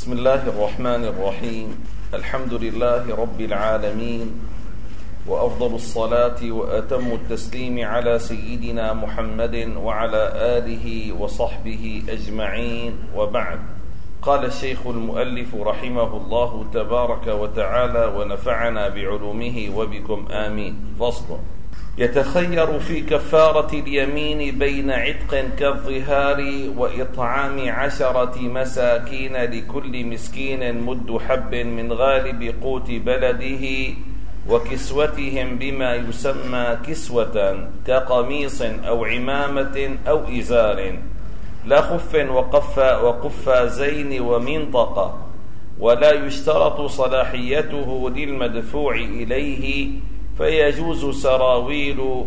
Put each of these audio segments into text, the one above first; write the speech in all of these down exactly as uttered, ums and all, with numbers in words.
بسم الله الرحمن الرحيم. الحمد لله رب العالمين، وأفضل الصلاة وأتم التسليم على سيدنا محمد وعلى آله وصحبه أجمعين، وبعد. قال الشيخ المؤلف رحمه الله تبارك وتعالى ونفعنا بعلومه وبكم آمين. فصل: يتخير في كفارة اليمين بين عتق كالظهار وإطعام عشرة مساكين لكل مسكين مد حب من غالب قوت بلده، وكسوتهم بما يسمى كسوة كقميص أو عمامة أو إزار، لا خف وقف وقفازين ومنطقة، ولا يشترط صلاحيته للمدفوع إليه، فيجوز سراويل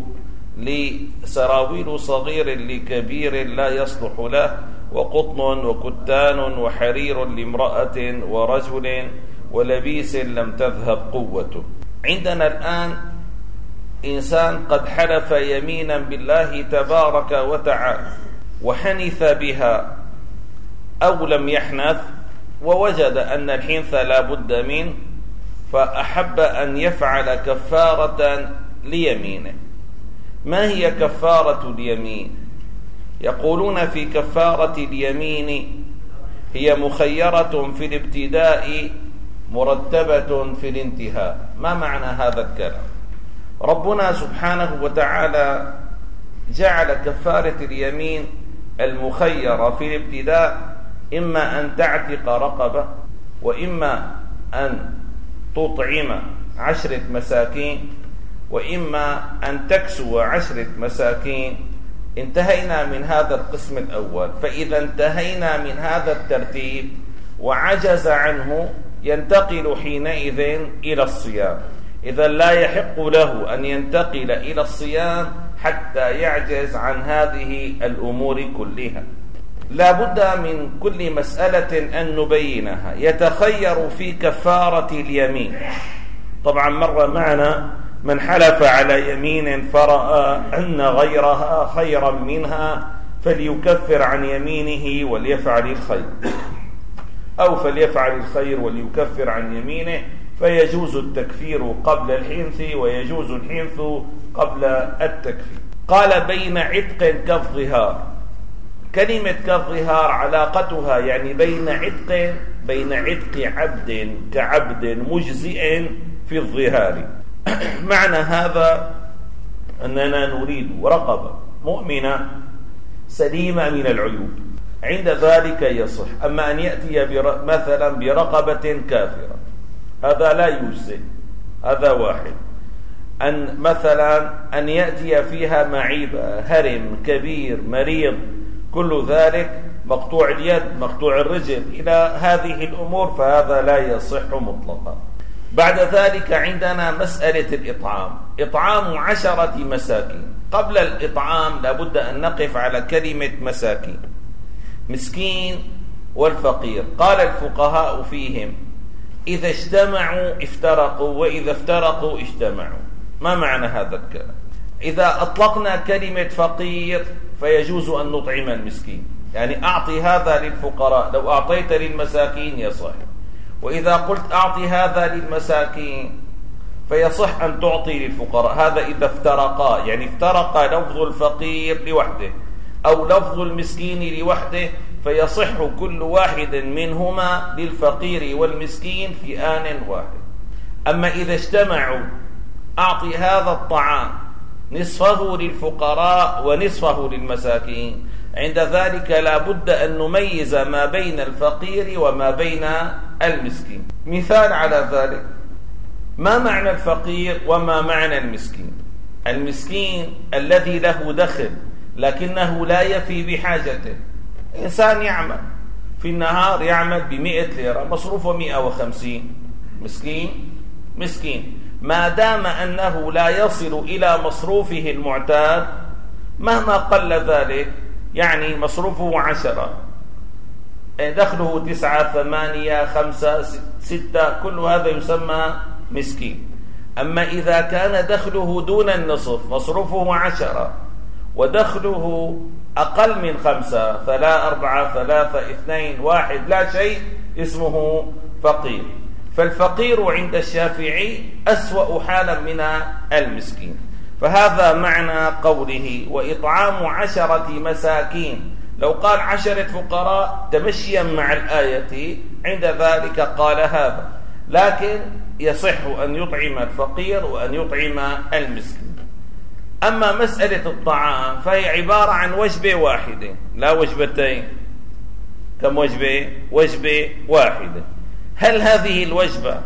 لسراويل صغير لكبير لا يصلح له، وقطن وكتان وحرير لامرأة ورجل، ولبيس لم تذهب قوته. عندنا الآن إنسان قد حلف يمينا بالله تبارك وتعالى وحنث بها أو لم يحنث، ووجد أن الحنث لا بد منه، فأحب أن يفعل كفارة ليمينه. ما هي كفارة اليمين؟ يقولون في كفارة اليمين: هي مخيرة في الابتداء مرتبة في الانتهاء. ما معنى هذا الكلام؟ ربنا سبحانه وتعالى جعل كفارة اليمين المخيرة في الابتداء إما أن تعتق رقبة، وإما أن تطعم عشرة مساكين، وإما أن تكسو عشرة مساكين. انتهينا من هذا القسم الأول. فإذا انتهينا من هذا الترتيب وعجز عنه، ينتقل حينئذ إلى الصيام. إذا لا يحق له أن ينتقل إلى الصيام حتى يعجز عن هذه الأمور كلها. لا بد من كل مسألة أن نبينها. يتخير في كفارة اليمين. طبعا مر معنا من حلف على يمين فرأى أن غيرها خيرا منها فليكفر عن يمينه وليفعل الخير، أو فليفعل الخير وليكفر عن يمينه، فيجوز التكفير قبل الحنث ويجوز الحنث قبل التكفير. قال: بين عتق كالظهار. كلمة كالظهار علاقتها يعني بين عتق بين عتق عبد كعبد مجزئ في الظهار. معنى هذا أننا نريد رقبة مؤمنة سليمة من العيوب، عند ذلك يصح. أما أن يأتي مثلا برقبة كافرة، هذا لا يجزئ، هذا واحد. أن مثلا أن يأتي فيها معيبة، هرم كبير مريض، كل ذلك مقطوع اليد مقطوع الرجل، إلى هذه الأمور، فهذا لا يصح مطلقا. بعد ذلك عندنا مسألة الإطعام. إطعام عشرة مساكين. قبل الإطعام لابد أن نقف على كلمة مساكين. مسكين والفقير، قال الفقهاء فيهم: إذا اجتمعوا افترقوا، وإذا افترقوا اجتمعوا. ما معنى هذا الكلام؟ إذا أطلقنا كلمة فقير فيجوز أن نطعم المسكين، يعني أعطي هذا للفقراء، لو أعطيت للمساكين يصح. وإذا قلت أعطي هذا للمساكين فيصح أن تعطي للفقراء. هذا إذا افترقا، يعني افترق لفظ الفقير لوحده أو لفظ المسكين لوحده، فيصح كل واحد منهما للفقير والمسكين في آن واحد. أما إذا اجتمعوا أعطي هذا الطعام نصفه للفقراء ونصفه للمساكين، عند ذلك لا بد أن نميز ما بين الفقير وما بين المسكين. مثال على ذلك: ما معنى الفقير وما معنى المسكين؟ المسكين الذي له دخل لكنه لا يفي بحاجته. إنسان يعمل في النهار يعمل بمئة ليرة، مصروفه مئة وخمسين، مسكين مسكين. ما دام أنه لا يصل إلى مصروفه المعتاد مهما قل ذلك، يعني مصروفه عشرة، دخله تسعة ثمانية خمسة ستة، كل هذا يسمى مسكين. أما إذا كان دخله دون النصف، مصروفه عشرة ودخله أقل من خمسة، ثلاثة أربعة ثلاثة اثنين واحد لا شيء، اسمه فقير. فالفقير عند الشافعي أسوأ حالا من المسكين. فهذا معنى قوله وإطعام عشرة مساكين. لو قال عشرة فقراء تمشيا مع الآية عند ذلك قال هذا، لكن يصح أن يطعم الفقير وأن يطعم المسكين. أما مسألة الطعام فهي عبارة عن وجبة واحدة لا وجبتين. كم وجبة؟ وجبة واحدة. هل هذه الوجبة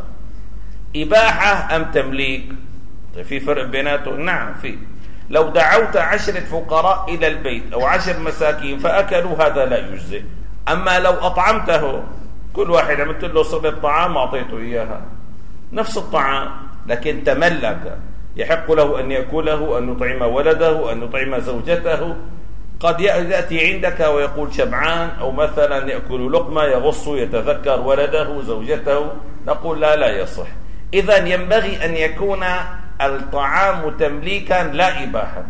إباحة أم تمليك؟ في فرق بيناتهم؟ نعم في. لو دعوت عشرة فقراء إلى البيت أو عشر مساكين فأكلوا هذا لا يجزئ. أما لو أطعمته كل واحد عملت له صلة طعام أعطيته إياها نفس الطعام لكن تملك، يحق له أن يأكله، أن يطعم ولده، أن يطعم زوجته. قد يأتي عندك ويقول شبعان، أو مثلا يأكل لقمة يغص يتذكر ولده زوجته، نقول لا لا يصح. إذن ينبغي أن يكون الطعام تمليكا لا إباحة،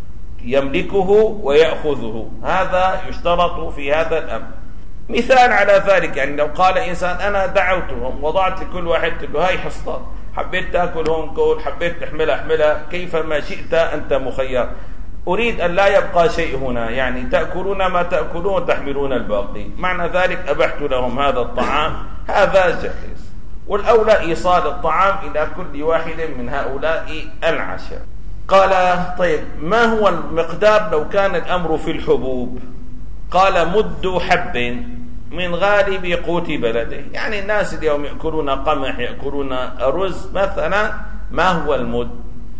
يملكه ويأخذه، هذا يشترط في هذا الأمر. مثال على ذلك يعني لو قال إنسان أنا دعوتهم وضعت لكل واحد له هاي حصتك، حبيت تأكل هون كل، حبيت تحملها احملها، كيفما شئت أنت مخير، أريد أن لا يبقى شيء هنا، يعني تأكلون ما تأكلون وتحملون الباقي، معنى ذلك أبحت لهم هذا الطعام، هذا جائز. والأولى إيصال الطعام إلى كل واحد من هؤلاء العشر. قال طيب ما هو المقدار لو كان الأمر في الحبوب؟ قال مد حب من غالب قوت بلده، يعني الناس اليوم يأكلون قمح، يأكلون رز مثلا. ما هو المد؟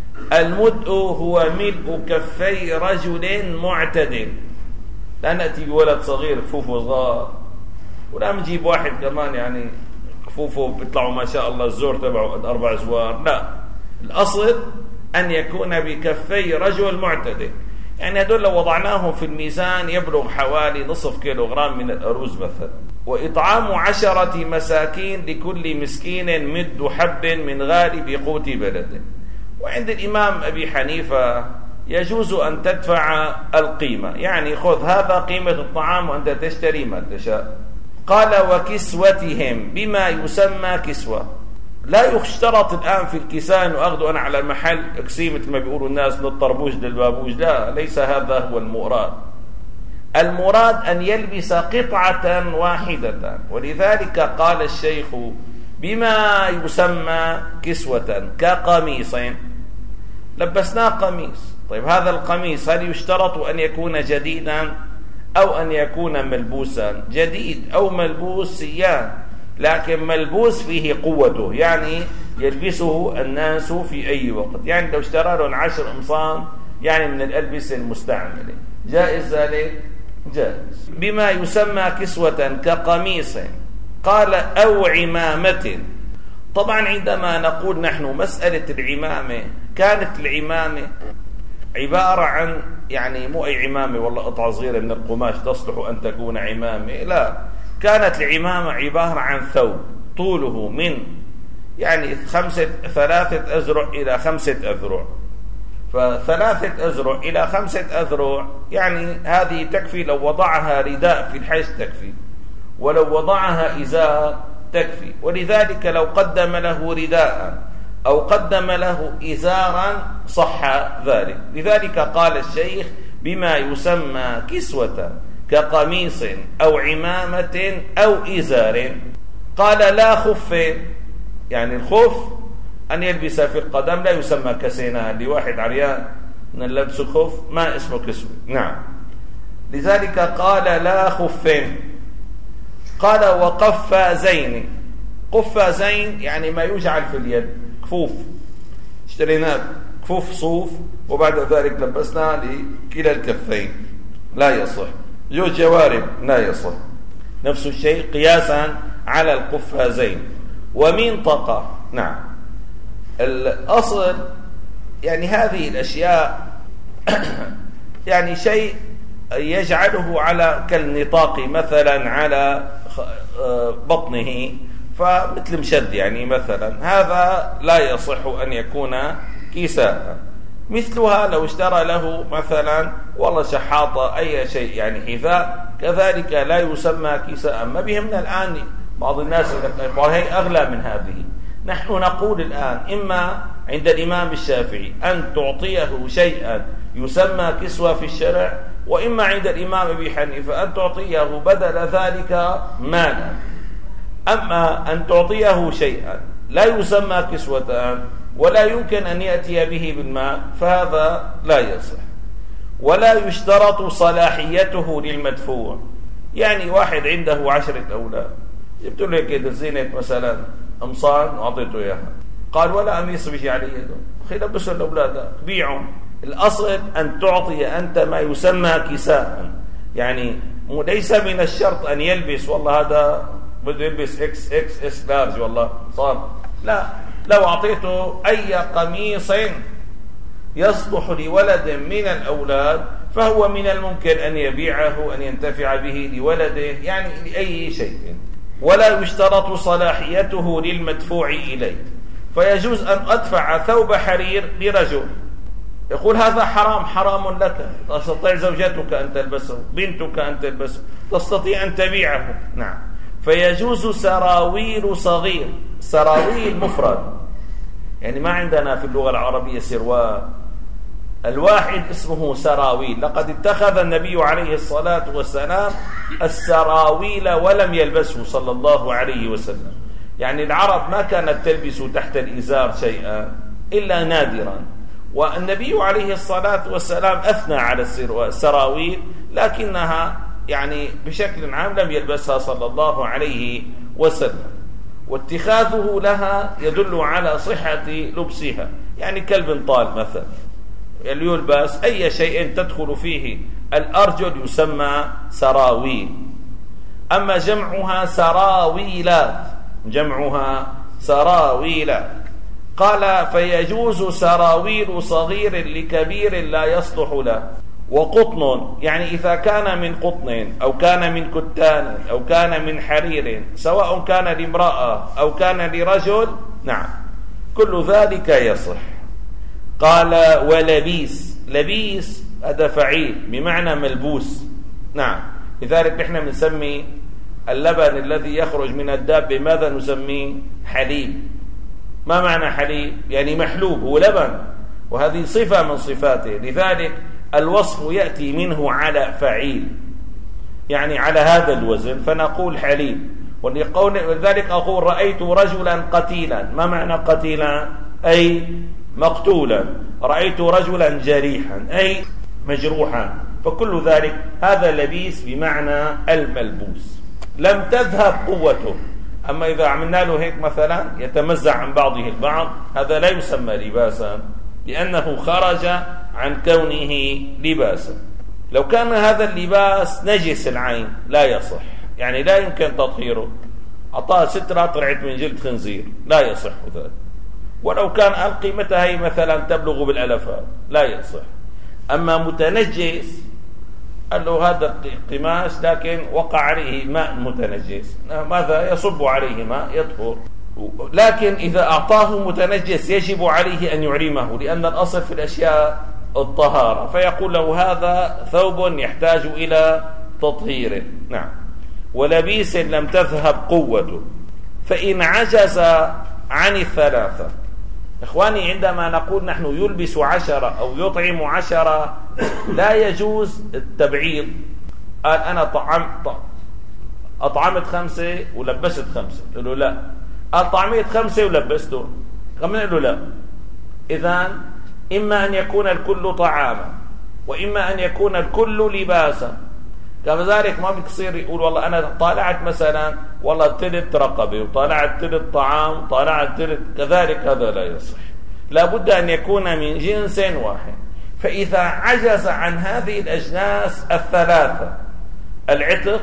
المد هو ملء كفي رجل معتدل، لا نأتي بولد صغير كفوفه صغار ولا نجيب واحد كمان يعني كفوفه بيطلعوا ما شاء الله الزور تبعه قد أربع زوار، لا، الأصل أن يكون بكفي رجل معتدل. يعني هدول لو وضعناهم في الميزان يبلغ حوالي نصف كيلو غرام من الأرز مثلا. وإطعام عشرة مساكين لكل مسكين مد حب من غالب قوت بلده. وعند الإمام أبي حنيفة يجوز أن تدفع القيمة، يعني خذ هذا قيمة الطعام وأنت تشتري ما تشاء. قال وكسوتهم بما يسمى كسوة. لا يشترط الآن في الكساء أنه أخذوا أنا على المحل أكسي مثل ما بيقولوا الناس من الطربوش للبابوش، لا، ليس هذا هو المراد. المراد أن يلبس قطعة واحدة، ولذلك قال الشيخ بما يسمى كسوة كقميص، لبسناه قميص. طيب هذا القميص هل يشترط أن يكون جديدا أو أن يكون ملبوسا؟ جديد أو ملبوس سيان، لكن ملبوس فيه قوته، يعني يلبسه الناس في أي وقت. يعني لو اشترى له عشر قمصان يعني من الألبسة المستعملة، جائز ذلك؟ جائز. بما يسمى كسوة كقميص. قال أو عمامة. طبعا عندما نقول نحن مسألة العمامة، كانت العمامة عبارة عن يعني مو أي عمامة والله قطعة صغيرة من القماش تصلح أن تكون عمامة، لا، كانت العمامة عبارة عن ثوب طوله من يعني خمسة ثلاثة أذرع إلى خمسة أذرع، فثلاثة أذرع إلى خمسة أذرع يعني هذه تكفي. لو وضعها رداء في الحج تكفي، ولو وضعها إزار تكفي. ولذلك لو قدم له رداء أو قدم له إزارا صح ذلك. لذلك قال الشيخ بما يسمى كسوة كقميص أو عمامة أو إزار. قال لا خف، يعني الخف أن يلبس في القدم، لا يسمى كسينا، اللي واحد عريان نلبس الخف ما اسمه كسوة. نعم، لذلك قال لا خفين. قال وقفازين. قفازين يعني ما يجعل في اليد، كفوف اشتريناه كفوف صوف وبعد ذلك لبسنا لكلا الكفين، لا يصح. جو جوارب لا يصح. نفس الشيء قياسا على القفازين. ومنطقة، نعم، الأصل يعني هذه الأشياء يعني شيء يجعله على كالنطاق مثلا على بطنه، فمثل مشد يعني مثلا، هذا لا يصح أن يكون كيساء. مثلها لو اشترى له مثلا والله شحاطة أي شيء يعني حذاء، كذلك لا يسمى كيساء. ما بيهمنا الآن بعض الناس يقول هي أغلى من هذه. نحن نقول الآن إما عند الإمام الشافعي أن تعطيه شيئا يسمى كسوة في الشرع، وإما عند الإمام أبي حنيفة أن تعطيه بدل ذلك مالا. أما أن تعطيه شيئا لا يسمى كسوة ولا يمكن أن يأتي به بالمال فهذا لا يصح. ولا يشترط صلاحيته للمدفوع. يعني واحد عنده عشرة أولاد، جبت له كده زينة مثلا قمصان وأعطيته إياها، قال ولا قميص بيجي على يده، أخي لبسوا الأولاد بيعهم. الأصل أن تعطي أنت ما يسمى كساء، يعني ليس من الشرط أن يلبس والله هذا بده يلبس اكس اكس اس لارج والله صار، لا، لو أعطيته أي قميص يصلح لولد من الأولاد فهو من الممكن أن يبيعه، أن ينتفع به لولده، يعني لأي شيء. ولا يشترط صلاحيته للمدفوع إليه، فيجوز أن أدفع ثوب حرير لرجل يقول هذا حرام حرام لك، تستطيع زوجتك أن تلبسه، بنتك أن تلبسه، تستطيع أن تبيعه، نعم. فيجوز سراويل صغير، سراويل مفرد، يعني ما عندنا في اللغة العربية سروال، الواحد اسمه سراويل. لقد اتخذ النبي عليه الصلاة والسلام السراويل ولم يلبسه صلى الله عليه وسلم. يعني العرب ما كانت تلبس تحت الإزار شيئا إلا نادرا، والنبي عليه الصلاة والسلام أثنى على السراويل لكنها يعني بشكل عام لم يلبسها صلى الله عليه وسلم. واتخاذه لها يدل على صحة لبسها، يعني كالبنطال مثلا يلبس أي شيء تدخل فيه الأرجل يسمى سراويل. أما جمعها سراويلات، جمعها سراويلات. قال فيجوز سراويل صغير لكبير لا يصلح له. وقطن، يعني إذا كان من قطن أو كان من كتان أو كان من حرير، سواء كان لامرأة أو كان لرجل، نعم، كل ذلك يصح. قال ولبيس، لبيس هذا فعيل بمعنى ملبوس، نعم. لذلك نحن بنسمي اللبن الذي يخرج من الدابة ماذا نسميه؟ حليب. ما معنى حليب؟ يعني محلوب، هو لبن، وهذه صفة من صفاته. لذلك الوصف يأتي منه على فعيل، يعني على هذا الوزن، فنقول حليب. ولذلك أقول رأيت رجلا قتيلا. ما معنى قتيلا؟ أي مقتولا. رأيت رجلا جريحا أي مجروحا. فكل ذلك هذا لبيس بمعنى الملبوس، لم تذهب قوته. أما إذا عملنا له هيك مثلا يتمزع عن بعضه البعض، هذا لا يسمى لباسا لأنه خرج عن كونه لباسا. لو كان هذا اللباس نجس العين لا يصح، يعني لا يمكن تطهيره. أعطاه سترة طلعت من جلد خنزير لا يصح ذلك. ولو كان القيمة هي مثلا تبلغ بالألفات لا يصح. أما متنجس قال له هذا قماش لكن وقع عليه ماء متنجس، ماذا يصب عليه ماء يطهر. لكن إذا أعطاه متنجس يجب عليه أن يعلمه، لأن الأصل في الأشياء الطهارة، فيقول له هذا ثوب يحتاج إلى تطهير، نعم. ولبيس لم تذهب قوته. فإن عجز عن الثلاثة، إخواني عندما نقول نحن يلبس عشرة أو يطعم عشرة لا يجوز التبعيض. قال أنا طعمت أطعمت خمسة ولبست خمسة، قال له لا. قال طعميت خمسة ولبسته، قال له لا. إذن إما أن يكون الكل طعاما وإما أن يكون الكل لباسا. كذلك ما بيصير يقول والله أنا طالعت مثلا والله تلت رقبة وطالعت تلت طعام وطالعت تلت، كذلك هذا لا يصح. لابد أن يكون من جنس واحد. فإذا عجز عن هذه الأجناس الثلاثة، العتق،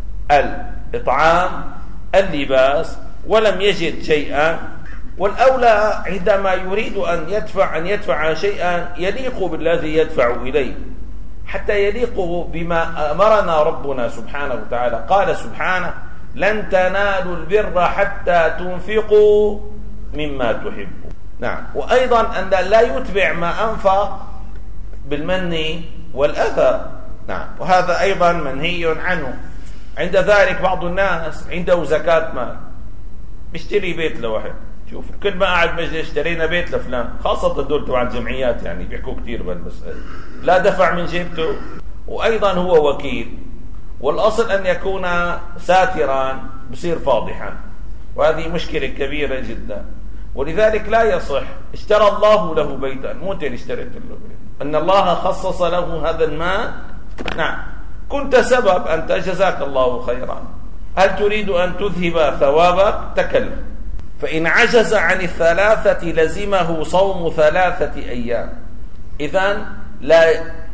الإطعام، اللباس، ولم يجد شيئا، والأولى عندما يريد أن يدفع أن يدفع شيئا يليق بالذي يدفع إليه، حتى يليق بما أمرنا ربنا سبحانه وتعالى. قال سبحانه لن تنالوا البر حتى تنفقوا مما تحبوا، نعم. وأيضا أن لا يتبع ما أنفق بالمن والأذى، نعم، وهذا أيضا منهي عنه. عند ذلك بعض الناس عنده زكاة مال، بيشتري بيت لواحد. شوف كل ما قاعد مجلس اشترينا بيت لفلان، خاصة الدول تبع الجمعيات يعني بيحكوا كثير بالمسألة، لا دفع من جيبته وأيضا هو وكيل، والأصل أن يكون ساترا بصير فاضحا، وهذه مشكلة كبيرة جدا. ولذلك لا يصح. اشترى الله له بيتا، مو انت اللي اشتريت له بيت، أن الله خصص له هذا المال. نعم كنت سبب أنت، جزاك الله خيرا. هل تريد أن تذهب ثوابك؟ تكلم. فإن عجز عن الثلاثة لزمه صوم ثلاثة أيام. إذن لا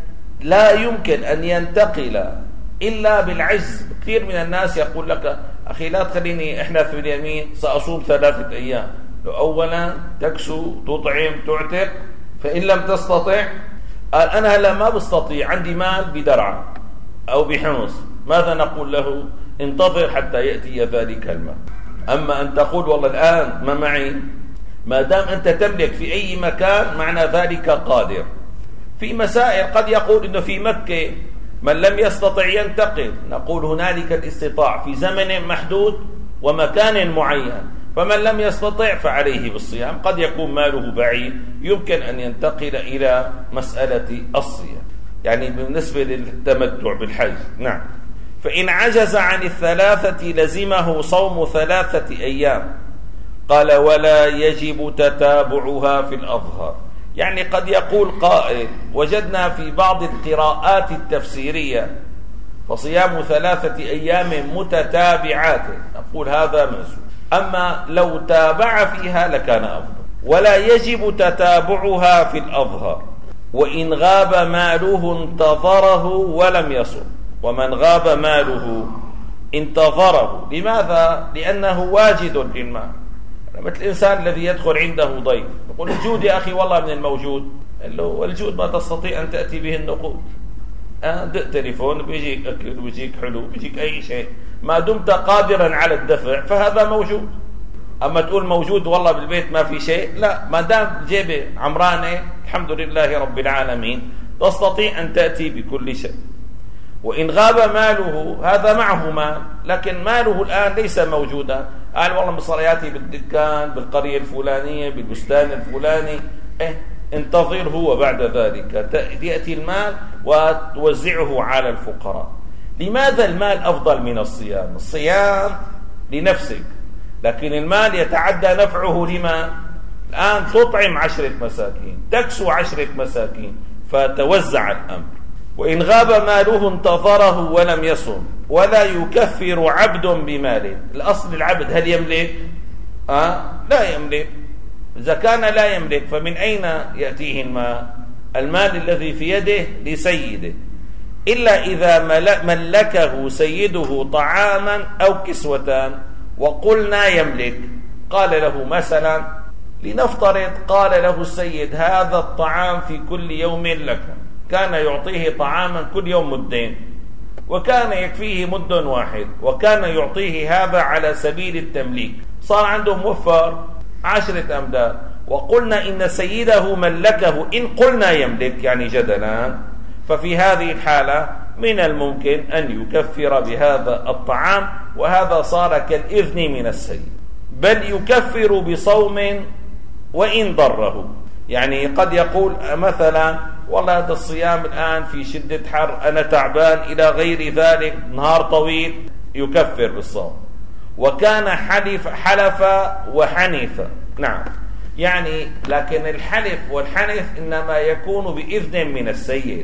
لا يمكن أن ينتقل إلا بالعجز. كثير من الناس يقول لك أخي لا تخليني أحنث في اليمين، سأصوم ثلاثة أيام. لو أولا تكسو تطعم تعتق، فإن لم تستطع قال أنا هلا ما بستطيع، عندي مال بدرعة أو بحمص، ماذا نقول له؟ انتظر حتى يأتي ذلك المال. أما أن تقول والله الآن ما معي، ما دام أنت تملك في أي مكان معنى ذلك قادر. في مسائل قد يقول إنه في مكة من لم يستطع ينتقل، نقول هنالك الاستطاع في زمن محدود ومكان معين، فمن لم يستطع فعليه بالصيام. قد يكون ماله بعيد يمكن أن ينتقل إلى مسألة الصيام، يعني بالنسبة للتمتع بالحج. نعم. فإن عجز عن الثلاثة لزمه صوم ثلاثة أيام. قال ولا يجب تتابعها في الأظهر. يعني قد يقول قائل وجدنا في بعض القراءات التفسيرية فصيام ثلاثة أيام متتابعات، نقول هذا مسؤول. أما لو تابع فيها لكان أفضل. ولا يجب تتابعها في الأظهر. وإن غاب ماله انتظره ولم يصم. ومن غاب ماله انتظره. لماذا؟ لأنه واجد للمال. مثل الإنسان الذي يدخل عنده ضيف يقول الجود يا أخي والله من الموجود، قال له الجود ما تستطيع أن تأتي به النقود. آه دق تليفون بيجيك أكل بيجيك حلو بيجيك أي شيء، ما دمت قادرا على الدفع فهذا موجود. أما تقول موجود والله بالبيت ما في شيء، لا، ما دام جيبه عمرانة الحمد لله رب العالمين تستطيع أن تأتي بكل شيء. وإن غاب ماله، هذا معه مال لكن ماله الآن ليس موجودا، قال والله مصرياتي بالدكان بالقرية الفلانية بالبستان الفلاني، إيه انتظر هو بعد ذلك يأتي المال وتوزعه على الفقراء. لماذا المال أفضل من الصيام؟ الصيام لنفسك، لكن المال يتعدى نفعه لما؟ الآن تطعم عشرة مساكين، تكسو عشرة مساكين، فتوزع الأمر. وإن غاب ماله انتظره ولم يصم. ولا يكفر عبد بماله. الأصل العبد هل يملك؟ آه؟ لا يملك. إذا كان لا يملك فمن أين يأتيه المال؟ المال الذي في يده لسيده، إلا إذا ملكه سيده طعاما أو كسوة وقلنا يملك. قال له مثلا، لنفترض قال له السيد هذا الطعام في كل يوم لك، كان يعطيه طعاما كل يوم مدين، وكان يكفيه مد واحد، وكان يعطيه هذا على سبيل التمليك، صار عنده موفر عشرة أمداد، وقلنا إن سيده ملكه إن قلنا يملك يعني جدلا، ففي هذه الحالة من الممكن أن يكفر بهذا الطعام، وهذا صار كالإذن من السيد. بل يكفر بصوم وإن ضره. يعني قد يقول مثلا والله هذا الصيام الآن في شدة حر أنا تعبان إلى غير ذلك، نهار طويل، يكفر بالصوم. وكان حلف حلف وحنث. نعم، يعني لكن الحلف والحنث إنما يكون بإذن من السيد.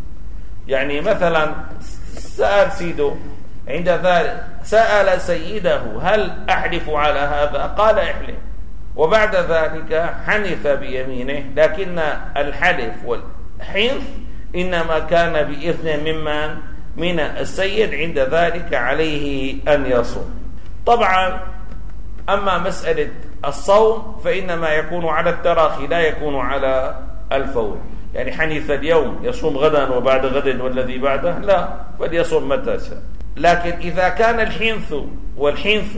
يعني مثلا سأل سيده عند ذلك، سأل سيده هل أحلف على هذا؟ قال احلف، وبعد ذلك حنث بيمينه، لكن الحلف والحنث إنما كان بإذن ممن من السيد، عند ذلك عليه أن يصوم. طبعا أما مسألة الصوم فإنما يكون على التراخي لا يكون على الفور. يعني حنث اليوم يصوم غدا وبعد غد والذي بعده، لا، بل يصوم متى شاء. لكن إذا كان الحنث والحنث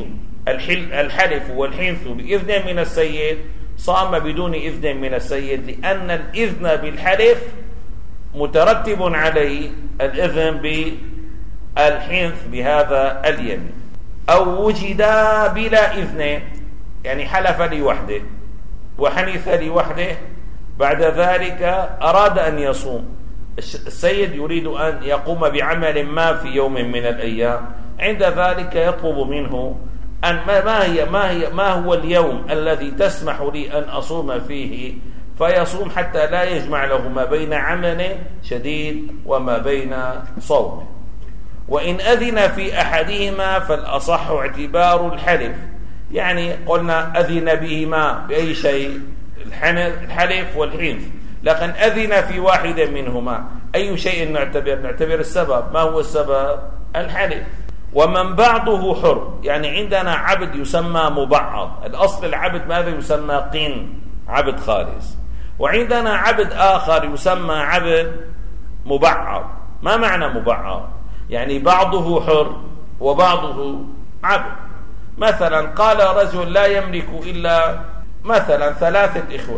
الحلف والحنث بإذن من السيد صام بدون إذن من السيد، لأن الإذن بالحلف مترتب عليه الإذن الحنث بهذا اليمين. أو وجدا بلا إذن، يعني حلف لوحده وحنث لوحده، بعد ذلك أراد أن يصوم، السيد يريد أن يقوم بعمل ما في يوم من الأيام، عند ذلك يطلب منه أن ما هي ما هي ما هو اليوم الذي تسمح لي أن أصوم فيه، فيصوم حتى لا يجمع له ما بين عمل شديد وما بين صوم. وإن أذن في أحدهما فالأصح اعتبار الحلف، يعني قلنا أذن بهما بأي شيء، الحلف والحنث، لكن أذن في واحد منهما، أي شيء نعتبر؟ نعتبر السبب. ما هو السبب؟ الحلف. ومن بعضه حر، يعني عندنا عبد يسمى مبعض، الأصل العبد ماذا يسمى؟ قن، عبد خالص. وعندنا عبد آخر يسمى عبد مبعض. ما معنى مبعض؟ يعني بعضه حر وبعضه عبد. مثلا قال رجل لا يملك إلا مثلا ثلاثة إخوة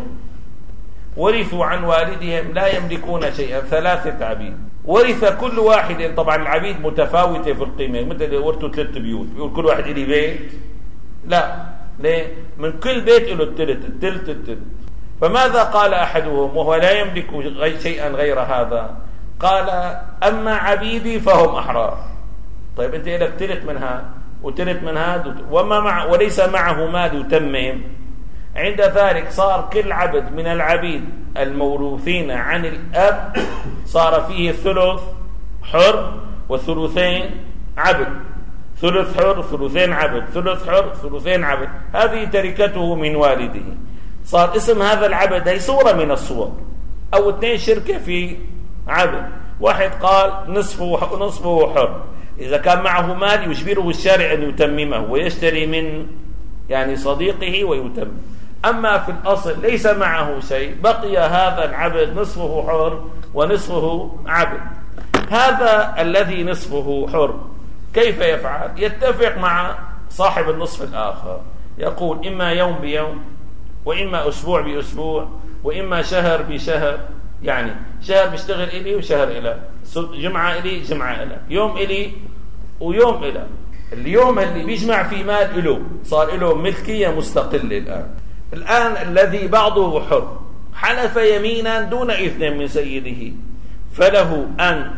ورثوا عن والدهم لا يملكون شيئا، ثلاثة عبيد، ورث كل واحد، طبعا العبيد متفاوتة في القيمة، مثل ورثوا ثلاث بيوت، بيقول كل واحد إلي بيت؟ لا، ليه؟ من كل بيت له الثلث الثلث الثلث. فماذا قال أحدهم وهو لا يملك شيئا غير هذا؟ قال أما عبيدي فهم أحرار. طيب أنت لك ثلث من هذا وثلث من هذا وما مع وليس معه مال يتمم، عند ذلك صار كل عبد من العبيد الموروثين عن الأب صار فيه ثلث حر وثلثين عبد، ثلث حر ثلثين عبد، ثلث حر ثلثين عبد، هذه تركته من والده. صار اسم هذا العبد هي صورة من الصور، أو اثنين شركة في عبد، واحد قال نصفه نصفه حر، إذا كان معه مال يجبره الشارع أن يتممه ويشتري من يعني صديقه ويتم. أما في الأصل ليس معه شيء، بقي هذا العبد نصفه حر ونصفه عبد. هذا الذي نصفه حر كيف يفعل؟ يتفق مع صاحب النصف الآخر، يقول إما يوم بيوم، وإما أسبوع بأسبوع، وإما شهر بشهر، يعني شهر بيشتغل إلي وشهر إلى، جمعة إلي جمعة إلى، يوم إلي ويوم إلى. اليوم اللي بيجمع فيه مال إله صار له ملكية مستقلة. الآن الآن الذي بعضه حر حلف يمينا دون إذن من سيده، فله أن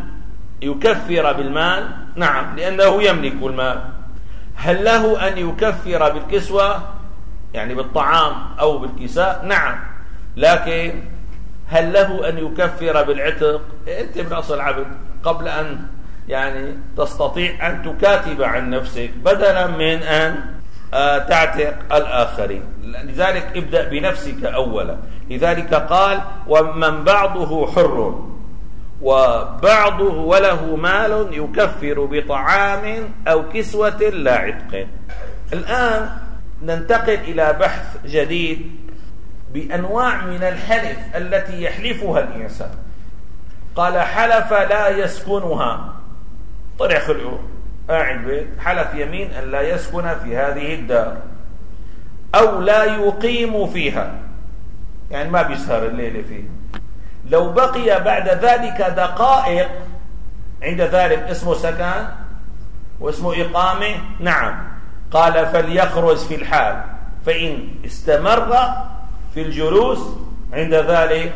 يكفر بالمال؟ نعم، لأنه يملك المال. هل له أن يكفر بالكسوة يعني بالطعام أو بالكساء؟ نعم، لكن هل له أن يكفر بالعتق؟ أنت من أصل عبد قبل أن يعني تستطيع أن تكاتب عن نفسك بدلا من أن تعتق الآخرين. لذلك ابدأ بنفسك أولا. لذلك قال ومن بعضه حر وبعضه وله مال يكفر بطعام أو كسوة لا عتق. الآن ننتقل إلى بحث جديد بأنواع من الحلف التي يحلفها الإنسان. قال حلف لا يسكنها، طلع خلقه قاعد بيت، حلف يمين أن لا يسكن في هذه الدار، أو لا يقيم فيها، يعني ما بيسهر الليلة فيه. لو بقي بعد ذلك دقائق عند ذلك اسمه سكن واسمه إقامة؟ نعم. قال فليخرج في الحال، فإن استمر في الجلوس عند ذلك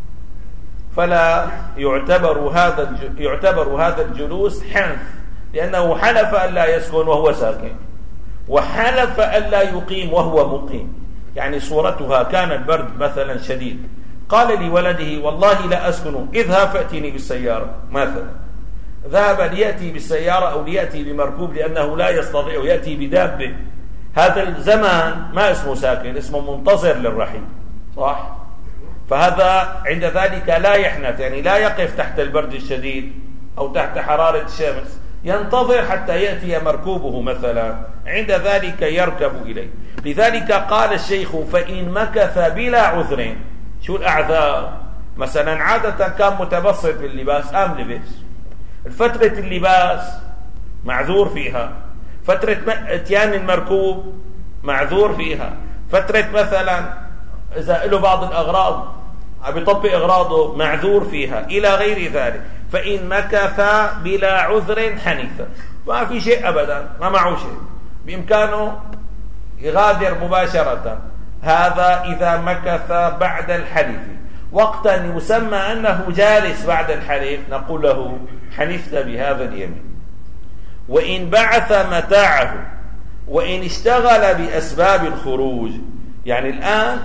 فلا يعتبر هذا يعتبر هذا الجلوس حنث، لأنه حلف أن لا يسكن وهو ساكن، وحلف أن لا يقيم وهو مقيم. يعني صورتها كان البرد مثلا شديد، قال لولده والله لا أسكن، اذهب فأتني بالسيارة مثلا، ذهب ليأتي بالسيارة أو ليأتي بمركوب لأنه لا يستطيع يأتي بدابة. هذا الزمان ما اسمه ساكن، اسمه منتظر للرحيل، صح؟ فهذا عند ذلك لا يحنث، يعني لا يقف تحت البرد الشديد أو تحت حرارة الشمس، ينتظر حتى يأتي مركوبه مثلا، عند ذلك يركب إليه. لذلك قال الشيخ فإن مكث بلا عذر. شو الأعذار؟ مثلا عادة كان متبصر في اللباس، قام لبس، فترة اللباس معذور فيها، فترة اتيان المركوب معذور فيها، فترة مثلا إذا له بعض الأغراض عم يطبق أغراضه معذور فيها، إلى غير ذلك. فإن مكث بلا عذر حنث، ما في شيء أبدا، ما معه شيء، بإمكانه يغادر مباشرة. هذا إذا مكث بعد الحلف. وقتا يسمى أنه جالس بعد الحلف نقول له حنثت بهذا اليمين. وإن بعث متاعه وإن اشتغل بأسباب الخروج، يعني الآن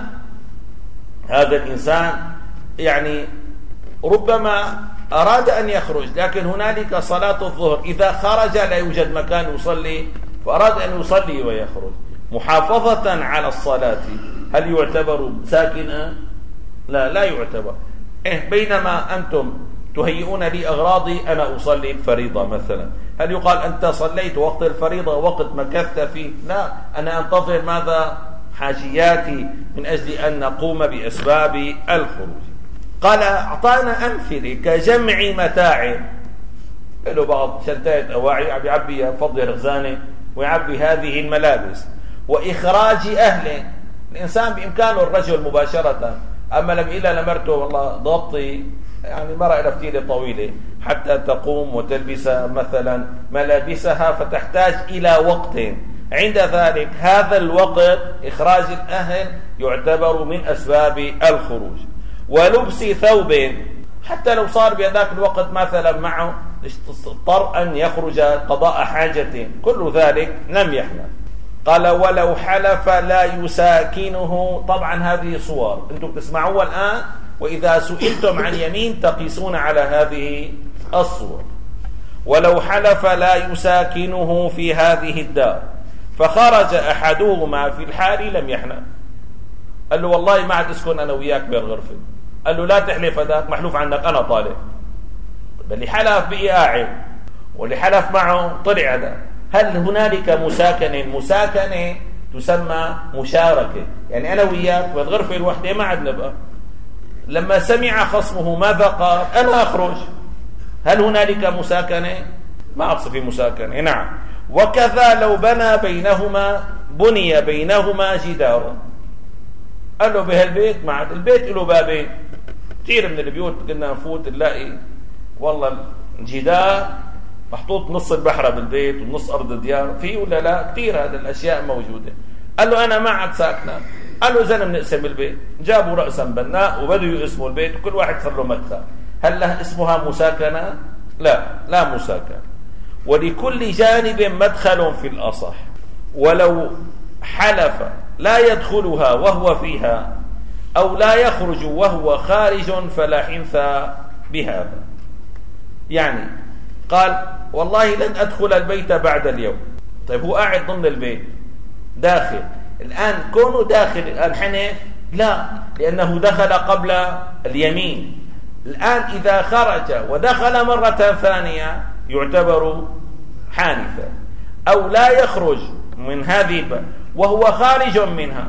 هذا الإنسان يعني ربما أراد أن يخرج، لكن هنالك صلاة الظهر، إذا خرج لا يوجد مكان يصلي فأراد أن يصلي ويخرج محافظة على الصلاة، هل يعتبر ساكنا؟ لا لا يعتبر. إيه بينما أنتم تهيئون لي أغراضي، أنا أصلي الفريضة مثلا، هل يقال أنت صليت وقت الفريضة وقت مكثت فيه؟ لا، أنا أنتظر ماذا؟ حاجياتي من أجل أن نقوم بأسباب الخروج. قال أعطانا أمثلة كجمع متاع، له بعض شنطات أواعي عم يعبي فضي رغزانة ويعبي هذه الملابس، وإخراج أهله. الإنسان بإمكانه الرجل مباشرة، أما لم إلا لمرته والله ضبطي يعني مرة إلى فتيلة طويلة حتى تقوم وتلبس مثلا ملابسها، فتحتاج إلى وقت، عند ذلك هذا الوقت إخراج الأهل يعتبر من أسباب الخروج. ولبس ثوب، حتى لو صار بهذاك الوقت مثلا معه اضطر أن يخرج قضاء حاجة، كل ذلك لم يحنث. قال ولو حلف لا يساكنه. طبعا هذه صور أنتم تسمعوها الآن، وإذا سئلتم عن يمين تقيسون على هذه الصور. ولو حلف لا يساكنه في هذه الدار فخرج أحدهما في الحال لم يحنث. قال له والله ما عاد اسكن أنا وياك بالغرفة. قال له لا تحلف، هذاك محلوف عنك أنا طالع. اللي حلف بقي قاعد واللي حلف معه طلع هذا. هل هنالك مساكنة؟ مساكنة تسمى مشاركة، يعني أنا وياك بالغرفة الوحدة ما عاد نبقى. لما سمع خصمه ماذا قال؟ أنا أخرج. هل هنالك مساكنة؟ ما أقصد في مساكنة. نعم. وكذا لو بنى بينهما بني بينهما جدار. قال له بهالبيت ما عاد البيت له بابين. كثير من البيوت كنا نفوت نلاقي والله الجدار محطوط نص البحرة بالبيت ونص أرض الديار، فيه ولا لا؟ كثير هذه الأشياء موجودة. قال له أنا ما عاد ساكنة. قال له زلمة نقسم البيت. جابوا رأسا بناء وبدوا يقسموا البيت وكل واحد صار له مدخل. هل لها اسمها مساكنة؟ لا، لا مساكنة. ولكل جانب مدخل في الأصح. ولو حلف لا يدخلها وهو فيها أو لا يخرج وهو خارج فلا حنث بهذا. يعني قال والله لن أدخل البيت بعد اليوم. طيب هو قاعد ضمن البيت داخل، الآن كونه داخل الآن حنث؟ لا، لأنه دخل قبل اليمين. الآن إذا خرج ودخل مرة ثانية يعتبر حانثا. أو لا يخرج من هذه الباب وهو خارج منها.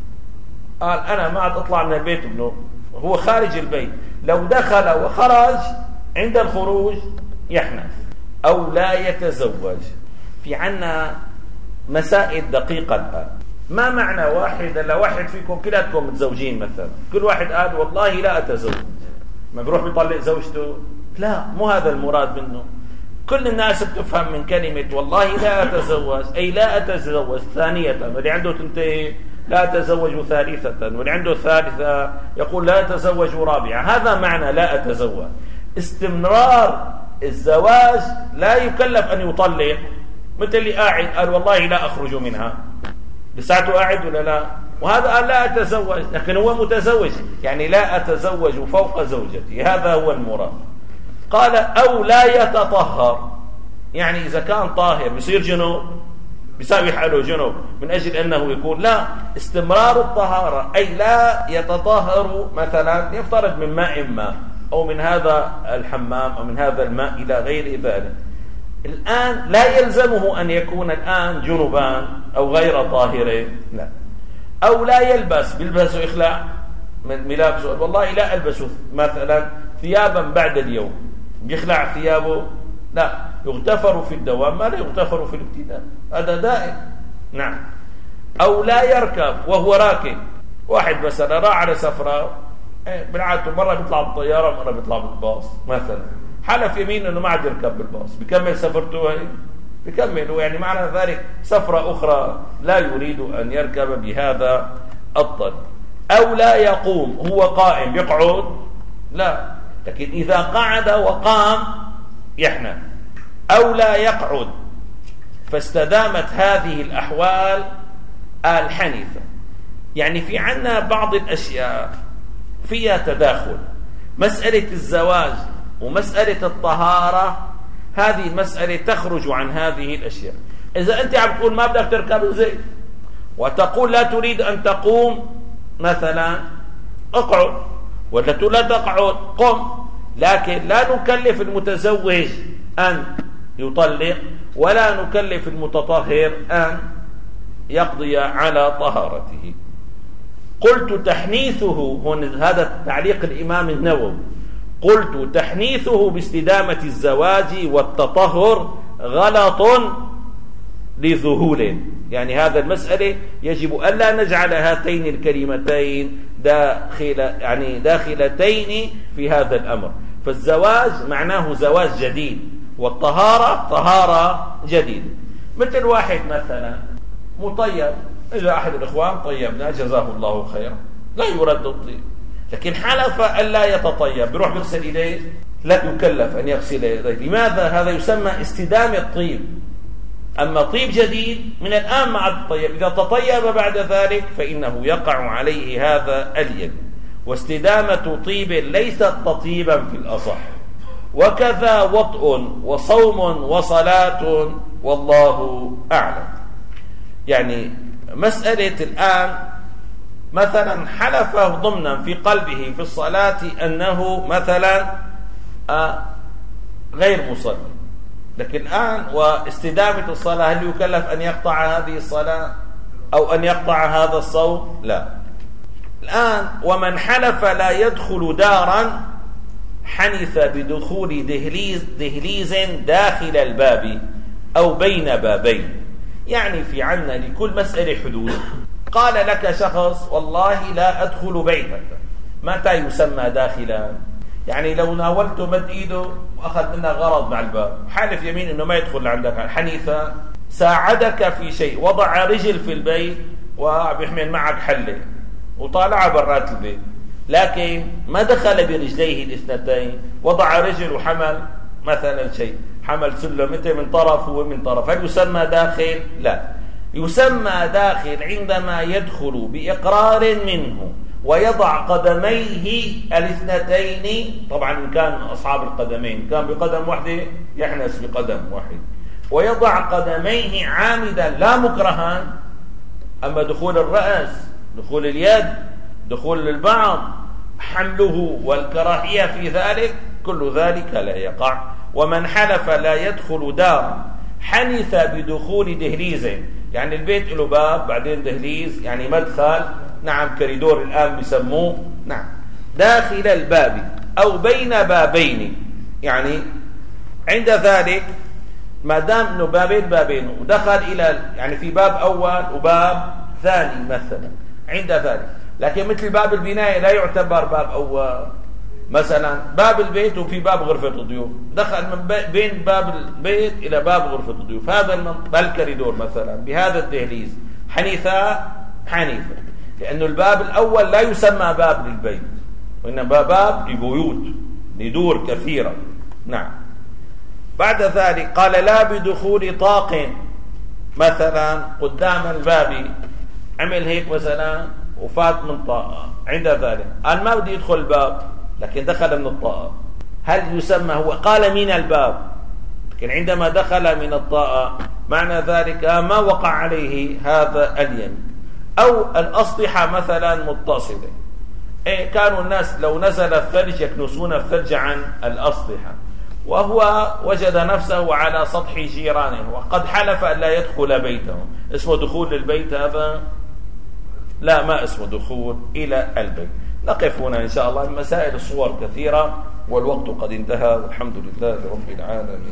قال أنا ما عاد أطلع من البيت ابنه، هو خارج البيت. لو دخل وخرج عند الخروج يحنث. أو لا يتزوج. في عنا مسائل دقيقة الآن. ما معنى واحد إلا واحد فيكم كلاتكم متزوجين مثلا، كل واحد قال والله لا أتزوج، ما بيروح بيطلق زوجته؟ لا، مو هذا المراد منه. كل الناس بتفهم من كلمة والله لا أتزوج أي لا أتزوج ثانية، واللي عنده تنتهي لا أتزوج ثالثة، واللي عنده ثالثة يقول لا أتزوج رابعة. هذا معنى لا أتزوج. استمرار الزواج لا يكلف أن يطلق، مثل اللي قاعد قال والله لا أخرج منها، لساعته قاعد ولا لا؟ وهذا قال لا أتزوج لكن هو متزوج، يعني لا أتزوج فوق زوجتي، هذا هو المراد. قال أو لا يتطهر، يعني إذا كان طاهر بيصير جنوب، بيساوي حاله جنوب من أجل أنه يكون لا، استمرار الطهارة أي لا يتطهر مثلا يفترض من ماء ما أو من هذا الحمام أو من هذا الماء إلى غير ذلك. الآن لا يلزمه أن يكون الآن جنبان أو غير طاهرين، لا. أو لا يلبس، بيلبس إخلاع من ملابسه، والله لا ألبس مثلا ثيابا بعد اليوم، بيخلع ثيابه، لا، يغتفر في الدوام ما لا يغتفر في الابتداء، هذا دائم. نعم. أو لا يركب وهو راكب، واحد مثلا راح على سفرة بالعادة مرة بيطلع بالطيارة مرة بيطلع بالباص مثلا، حلف يمين أنه ما عاد يركب بالباص، بكمل سفرته هي؟ بكمل. يعني معنى ذلك سفرة أخرى لا يريد أن يركب بهذا الطريق. أو لا يقوم، هو قائم يقعد؟ لا، لكن إذا قعد وقام يحنث. أو لا يقعد، فاستدامت هذه الأحوال الحنيفة. يعني في عنا بعض الأشياء فيها تداخل، مسألة الزواج ومسألة الطهارة، هذه المسألة تخرج عن هذه الأشياء. إذا أنت عم تقول ما بدك تركب زيت وتقول لا تريد أن تقوم مثلا، اقعد، ولا لا تقعد، قم. لكن لا نكلف المتزوج أن يطلق، ولا نكلف المتطهر أن يقضي على طهارته. قلت تحنيثه، هون هذا تعليق الإمام النووي، قلت تحنيثه باستدامة الزواج والتطهر غلط لذهول. يعني هذا المسألة يجب ألا نجعل هاتين الكلمتين داخل يعني داخلتين في هذا الأمر. فالزواج معناه زواج جديد، والطهارة طهارة جديدة. مثل واحد مثلا مطيب، إذا أحد الإخوان طيبنا جزاه الله خيرا، لا يرد الطيب، لكن حلف أن لا يتطيب، بيروح بيغسل إيديه، لا يكلف أن يغسل يديه. لماذا؟ هذا يسمى استدامة الطيب. أما طيب جديد من الآن مع الطيب، إذا تطيب بعد ذلك فإنه يقع عليه هذا اليد. واستدامة طيب ليست تطيبا في الأصح. وكذا وطء وصوم وصلاة، والله أعلم. يعني مسألة الآن مثلا حلف ضمنا في قلبه في الصلاة أنه مثلا غير مصلي، لكن الآن واستدامة الصلاة هل يكلف أن يقطع هذه الصلاة أو أن يقطع هذا الصوم؟ لا. الآن ومن حلف لا يدخل دارا حنث بدخول دهليز, دهليز داخل الباب أو بين بابين. يعني في عنا لكل مسألة حدود. قال لك شخص والله لا أدخل بيتك، متى يسمى داخلا؟ يعني لو ناولته مد إيده وأخذ منها غرض مع الباب، حالف يمين أنه ما يدخل عندك، حنيفة ساعدك في شيء، وضع رجل في البيت وبيحمل معك حلة وطالع برات البيت، لكن ما دخل برجليه الاثنتين، وضع رجل وحمل مثلا شيء، حمل سلم انت من طرف هو من طرف، هل يسمى داخل؟ لا. يسمى داخل عندما يدخل بإقرار منه ويضع قدميه الاثنتين، طبعا إن كان أصحاب القدمين كان بقدم واحدة يحنس بقدم واحد، ويضع قدميه عامدا لا مكرها. أما دخول الرأس، دخول اليد، دخول البعض، حمله والكراهية في ذلك، كل ذلك لا يقع. ومن حلف لا يدخل دار حنث بدخول دهليز، يعني البيت له باب بعدين دهليز، يعني مدخل، نعم كريدور الآن بيسموه، نعم داخل الباب أو بين بابين. يعني عند ذلك ما دام انه بابين بابين ودخل إلى يعني في باب أول وباب ثاني مثلا عند ذلك، لكن مثل باب البناية لا يعتبر باب أول. مثلا باب البيت وفي باب غرفة الضيوف، دخل من بين باب البيت إلى باب غرفة الضيوف، هذا الكريدور مثلا بهذا الدهليز حنيفة حنيفة، لأنه الباب الأول لا يسمى باب للبيت، وإنما باب لبيوت لدور كثيرة. نعم. بعد ذلك قال لا بدخول طاق، مثلا قدام الباب عمل هيك مثلا وفات من طاقة، عند ذلك قال ما بدي يدخل الباب لكن دخل من الطاقة، هل يسمى هو قال من الباب، لكن عندما دخل من الطاقة معنى ذلك ما وقع عليه هذا اليمين. أو الأسطحة مثلا متصلة، إيه كانوا الناس لو نزل الثلج يكنسون الثلج عن الأسطحة، وهو وجد نفسه على سطح جيرانه وقد حلف أن لا يدخل بيته، اسمه دخول للبيت هذا؟ لا، ما اسمه دخول إلى البيت. نقف هنا إن شاء الله. مسائل الصور كثيرة والوقت قد انتهى، والحمد لله رب العالمين.